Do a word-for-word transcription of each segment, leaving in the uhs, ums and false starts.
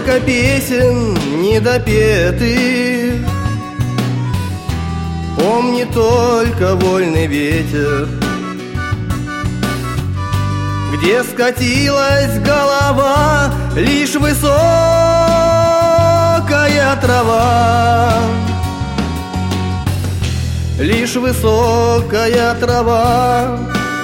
Сколько песен недопетых помнит только вольный ветер, где скатилась голова лишь высокая трава, лишь высокая трава.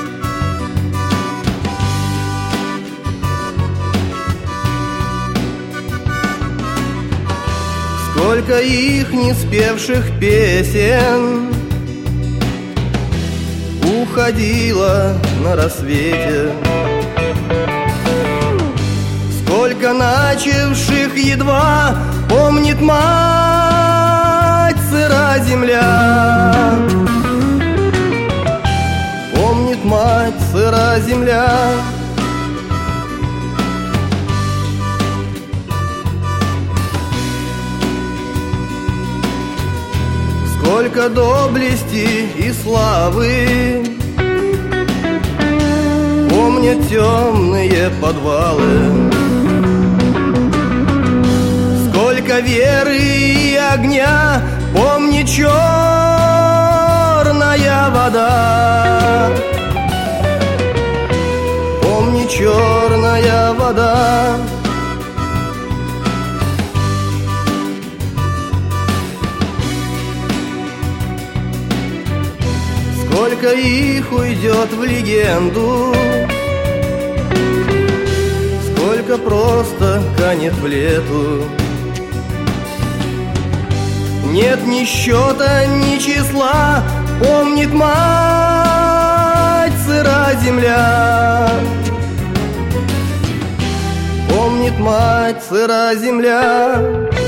Сколько их не спевших песен уходило на рассвете, сколько начавших едва помнит мать сыра земля, помнит мать сыра земля. Сколько доблести и славы помнят темные подвалы, сколько веры и огня помнит черная вода, помнит черная вода. Сколько их уйдет в легенду, сколько просто канет в лету. Нет ни счета, ни числа, помнит мать сыра земля, помнит мать сыра земля.